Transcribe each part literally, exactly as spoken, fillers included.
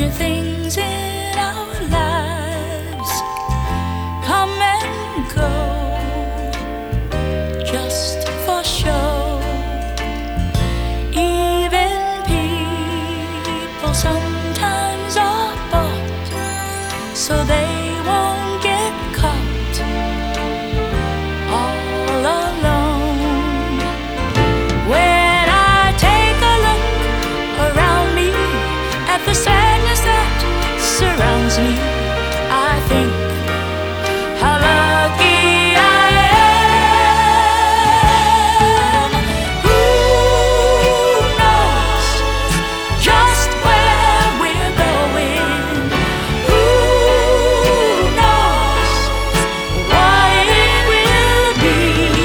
many things in our lives come and go just for show. Even people sometimes are bought so they won't get caught all alone. When I take a look around me at the sadness that surrounds me, I think how lucky I am. Who knows just where we're going? Who knows what it will be?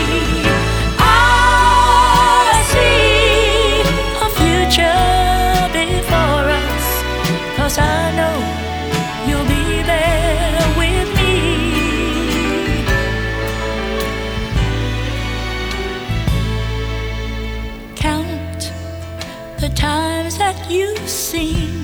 I see a future before us, 'cause I know you'll be there with me. Count the times that you've seen